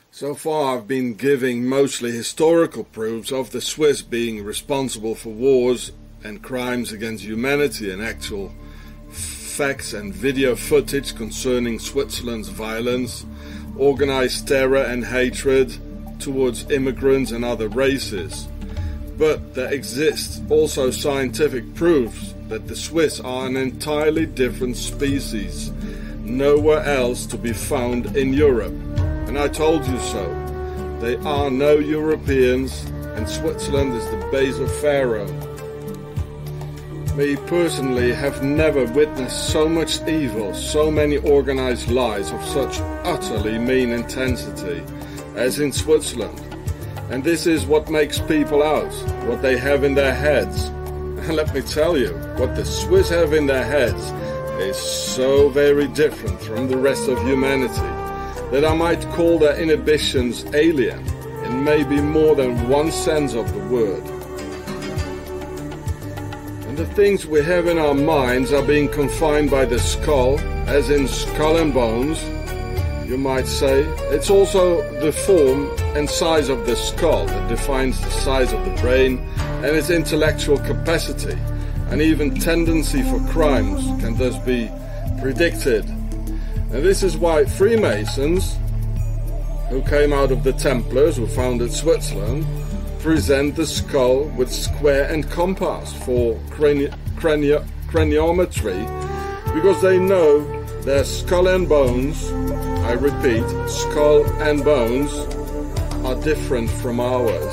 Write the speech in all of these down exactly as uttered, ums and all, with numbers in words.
So far I've been giving mostly historical proofs of the Swiss being responsible for wars and crimes against humanity, and actual facts and video footage concerning Switzerland's violence, organized terror and hatred towards immigrants and other races. But there exists also scientific proofs that the Swiss are an entirely different species, nowhere else to be found in Europe. And I told you so. They are no Europeans, and Switzerland is the base of Pharaoh. Me personally have never witnessed so much evil, so many organized lies of such utterly mean intensity as in Switzerland. And this is what makes people out, what they have in their heads. And let me tell you, what the Swiss have in their heads is so very different from the rest of humanity that I might call their inhibitions alien in maybe more than one sense of the word. And the things we have in our minds are being confined by the skull, as in skull and bones, you might say. It's also the form and size of the skull that defines the size of the brain and its intellectual capacity, and even tendency for crimes can thus be predicted. And this is why Freemasons, who came out of the Templars who founded Switzerland, present the skull with square and compass for crani crani craniometry, because they know their skull and bones, I repeat, skull and bones, are different from ours.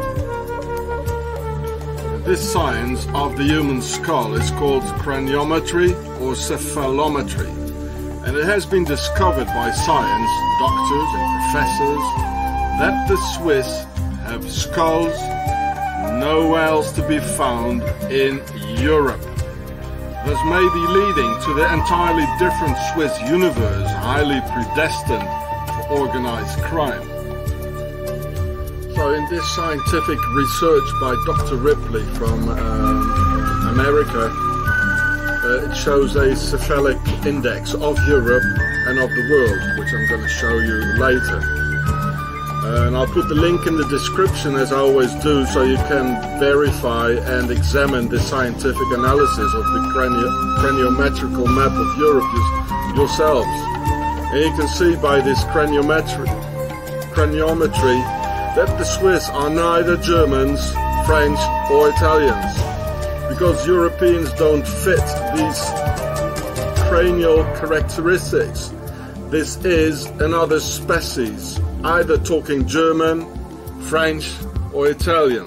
This science of the human skull is called craniometry or cephalometry. And it has been discovered by science, doctors and professors, that the Swiss have skulls nowhere else to be found in Europe, thus maybe leading to the entirely different Swiss universe, highly predestined for organized crime. So in this scientific research by Doctor Ripley from um, America, Uh, it shows a cephalic index of Europe and of the world, which I'm going to show you later. Uh, and I'll put the link in the description, as I always do, so you can verify and examine the scientific analysis of the cranio craniometrical map of Europe yourselves. And you can see by this craniometry, craniometry that the Swiss are neither Germans, French or Italians, because Europeans don't fit these cranial characteristics. This is another species, either talking German, French or Italian.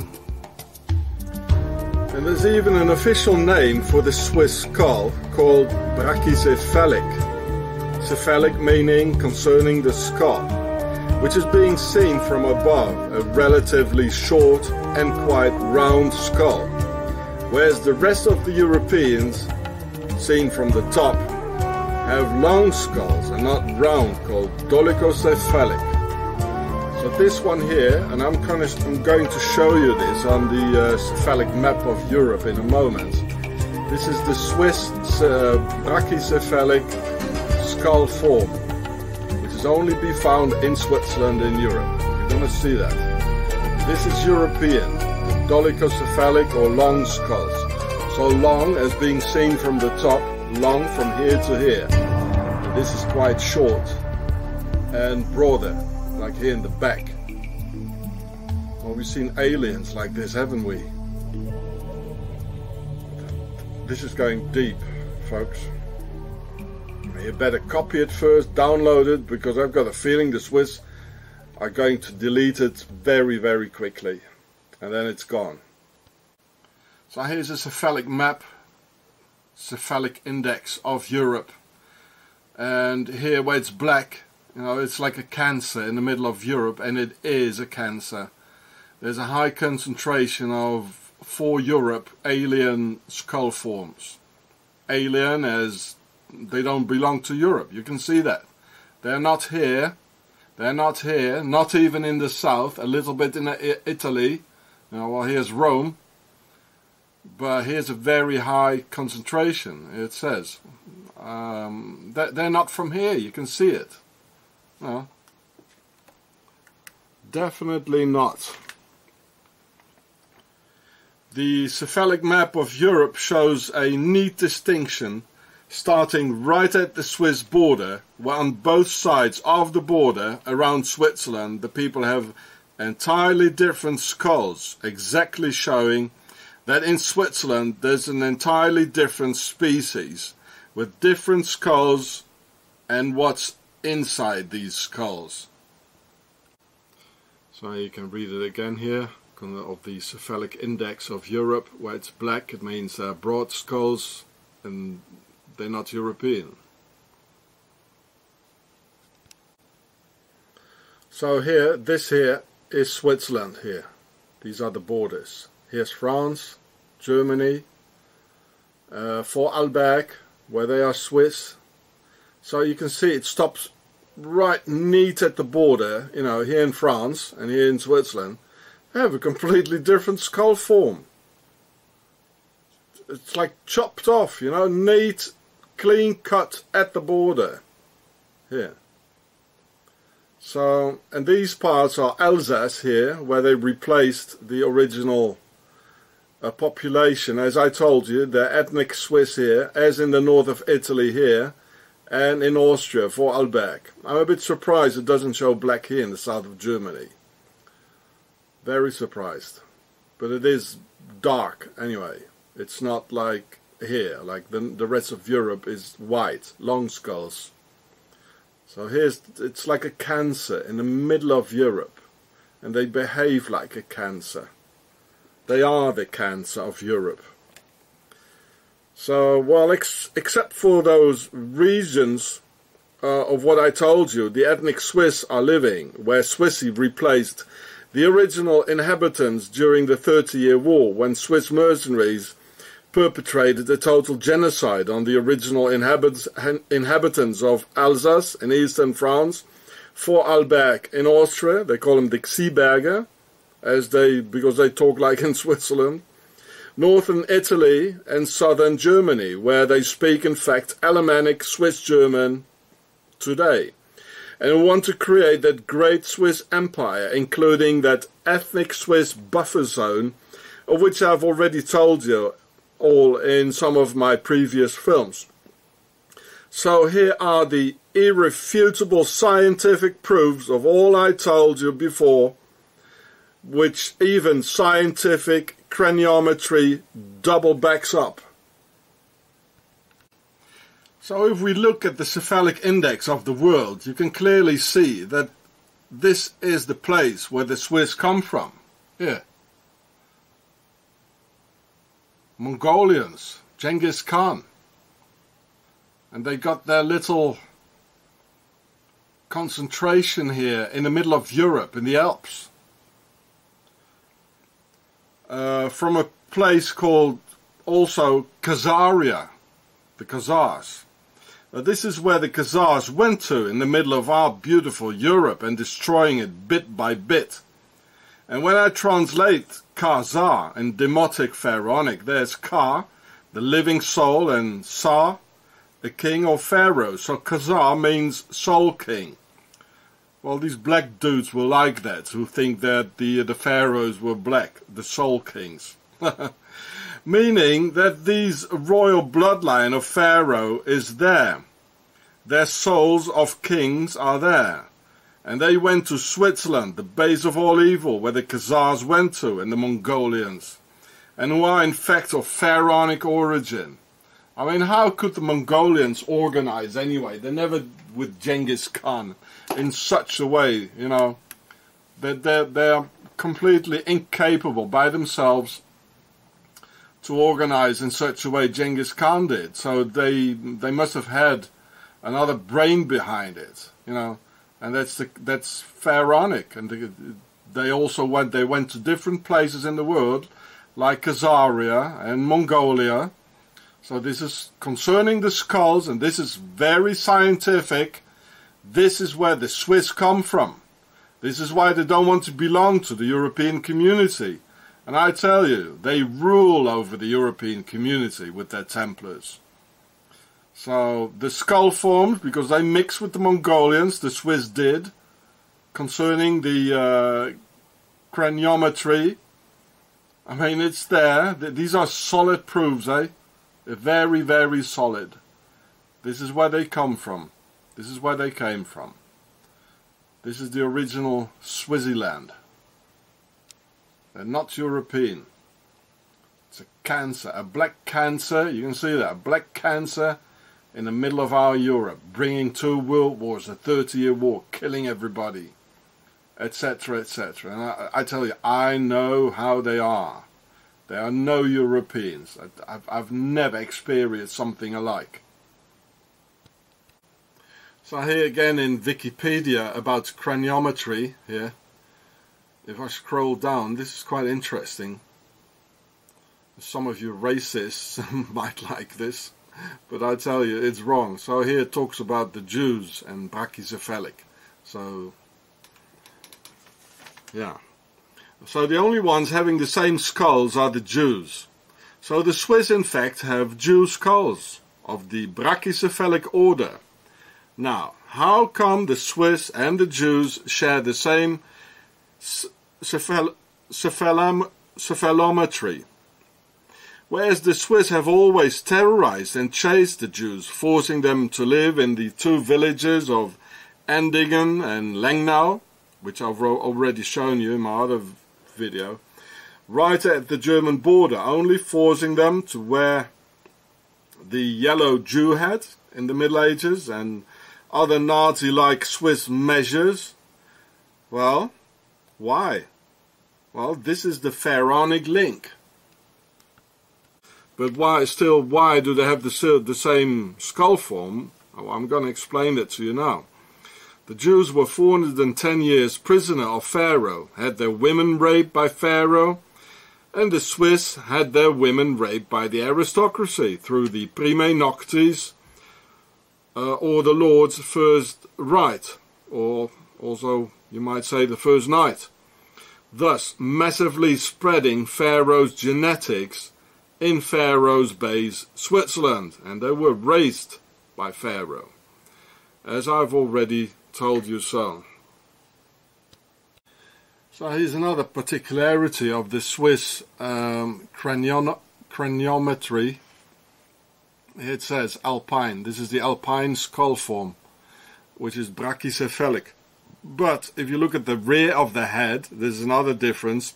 And there's even an official name for the Swiss skull called brachycephalic. Cephalic meaning concerning the skull, which is being seen from above, a relatively short and quite round skull. Whereas the rest of the Europeans, seen from the top, have long skulls and not round, called dolichocephalic. So this one here, and I'm, kind of, I'm going to show you this on the uh, cephalic map of Europe in a moment. This is the Swiss uh, brachycephalic skull form, which is only be found in Switzerland in Europe. You're going to see that. This is European. Dolichocephalic or long skulls. So long as being seen from the top, long from here to here. And this is quite short and broader, like here in the back. Well, we've seen aliens like this, haven't we? This is going deep, folks. You better copy it first, download it, because I've got a feeling the Swiss are going to delete it very, very quickly. And then it's gone. So here's a cephalic map, cephalic index of Europe. And here where it's black, you know, it's like a cancer in the middle of Europe, and it is a cancer. There's a high concentration of, for Europe, alien skull forms. Alien as they don't belong to Europe, you can see that. They're not here, they're not here, not even in the south, a little bit in Italy. Now, well, here's Rome, but here's a very high concentration, it says. Um, they're not from here, you can see it. Well, Definitely not. The cephalic map of Europe shows a neat distinction starting right at the Swiss border, where on both sides of the border around Switzerland the people have entirely different skulls, exactly showing that in Switzerland there's an entirely different species with different skulls and what's inside these skulls. So you can read it again here of the cephalic index of Europe, where it's black, it means uh, broad skulls and they're not European. So here, this here is Switzerland here. These are the borders. Here's France, Germany, uh, Vorarlberg, where they are Swiss. So you can see it stops right neat at the border, you know, here in France and here in Switzerland. They have a completely different skull form. It's like chopped off, you know, neat, clean cut at the border. Here. So, and these parts are Alsace here, where they replaced the original uh, population. As I told you, they're ethnic Swiss here, as in the north of Italy here, and in Austria, Vorarlberg. I'm a bit surprised it doesn't show black here in the south of Germany. Very surprised. But it is dark anyway. It's not like here, like the, the rest of Europe is white, long skulls. So here's, it's like a cancer in the middle of Europe. And they behave like a cancer. They are the cancer of Europe. So, well, ex except for those regions uh, of what I told you, the ethnic Swiss are living, where Swissy replaced the original inhabitants during the Thirty Year War, when Swiss mercenaries perpetrated a total genocide on the original inhabitants, inhabitants of Alsace in eastern France, Vorarlberg in Austria. They call them the Xieberger, as they, because they talk like in Switzerland. Northern Italy and southern Germany, where they speak in fact Alemannic Swiss German today. And want to create that great Swiss empire, including that ethnic Swiss buffer zone, of which I've already told you all in some of my previous films. So here are the irrefutable scientific proofs of all I told you before, which even scientific craniometry double backs up. So if we look at the cephalic index of the world, you can clearly see that this is the place where the Swiss come from. Here. Mongolians, Genghis Khan. And they got their little concentration here in the middle of Europe, in the Alps. Uh, from a place called also Khazaria, the Khazars. Now, this is where the Khazars went to in the middle of our beautiful Europe and destroying it bit by bit. And when I translate Khazar in Demotic Pharaonic, there's Ka, the living soul, and Sa, the king or pharaoh. So Khazar means soul king. Well, these black dudes will like that, who think that the, the pharaohs were black, the soul kings. Meaning that these royal bloodline of Pharaoh is there. Their souls of kings are there. And they went to Switzerland, the base of all evil, where the Khazars went to, and the Mongolians. And who are in fact of pharaonic origin. I mean, how could the Mongolians organize anyway? They never with Genghis Khan in such a way, you know. They're, they're, they're completely incapable by themselves to organize in such a way Genghis Khan did. So they they must have had another brain behind it, you know. And that's the, that's pharaonic. And they, they also went they went to different places in the world, like Khazaria and Mongolia. So this is concerning the skulls, and this is very scientific. This is where the Swiss come from. This is why they don't want to belong to the European community. And I tell you, they rule over the European community with their Templars. So the skull forms, because they mix with the Mongolians, the Swiss did. concerning the uh, craniometry. I mean, it's there. These are solid proofs, eh? They're very, very solid. This is where they come from. This is where they came from. This is the original Swaziland. They're not European. It's a cancer, a black cancer. You can see that, a black cancer in the middle of our Europe, bringing two world wars, a thirty-year war, killing everybody, et cetera, et cetera. And I, I tell you, I know how they are. They are no Europeans. I, I've, I've never experienced something alike. So here again in Wikipedia about craniometry, here, if I scroll down, this is quite interesting. Some of you racists might like this, but I tell you, it's wrong. So here it talks about the Jews and brachycephalic. So, yeah. So the only ones having the same skulls are the Jews. So the Swiss, in fact, have Jew skulls of the brachycephalic order. Now, how come the Swiss and the Jews share the same cephal cephalam cephalometry? Whereas the Swiss have always terrorized and chased the Jews, forcing them to live in the two villages of Endingen and Lengnau, which I've already shown you in my other video, right at the German border, only forcing them to wear the yellow Jew hat in the Middle Ages and other Nazi-like Swiss measures. Well, why? Well, this is the pharaonic link. But why, still, why do they have the, the same skull form? Oh, I'm going to explain that to you now. The Jews were four hundred ten years prisoner of Pharaoh, had their women raped by Pharaoh, and the Swiss had their women raped by the aristocracy through the prime noctis, uh, or the Lord's first rite, or also you might say the first night, thus massively spreading Pharaoh's genetics in Pharaoh's base, Switzerland, and they were raised by Pharaoh, as I've already told you so. So here's another particularity of the Swiss um, cranio craniometry. It says alpine. This is the alpine skull form, which is brachycephalic. But if you look at the rear of the head, there's another difference.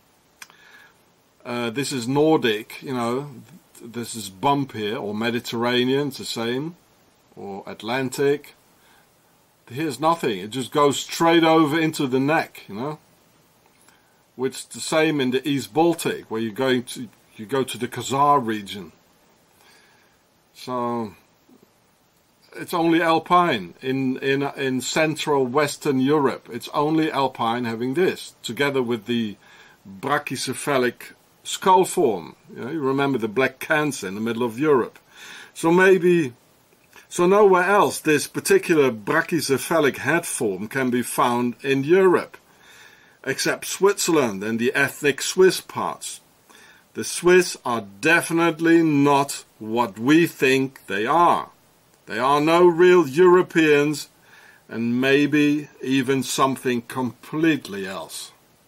Uh, this is Nordic, you know, this is bump here, or Mediterranean, it's the same, or Atlantic. Here's nothing, it just goes straight over into the neck, you know. Which is the same in the East Baltic, where you're going to, you go to the Khazar region. So, it's only alpine. In, in, in Central Western Europe, it's only alpine having this, together with the brachycephalic skull form. You know, you remember the black cancer in the middle of Europe. So maybe, so nowhere else this particular brachycephalic head form can be found in Europe, except Switzerland and the ethnic Swiss parts. The Swiss are definitely not what we think they are. They are no real Europeans, and maybe even something completely else.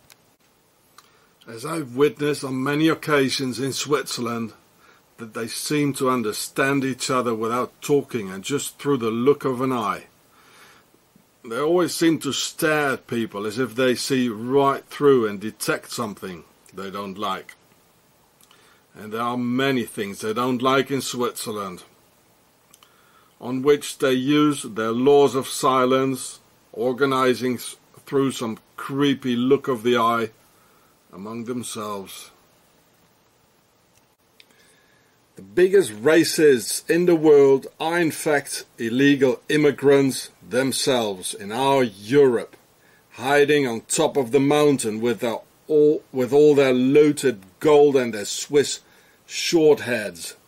As I've witnessed on many occasions in Switzerland, that they seem to understand each other without talking and just through the look of an eye. They always seem to stare at people as if they see right through and detect something they don't like. And there are many things they don't like in Switzerland, on which they use their laws of silence, organizing through some creepy look of the eye among themselves. The biggest racists in the world are in fact illegal immigrants themselves in our Europe, hiding on top of the mountain with, their all, with all their looted gold and their Swiss short heads.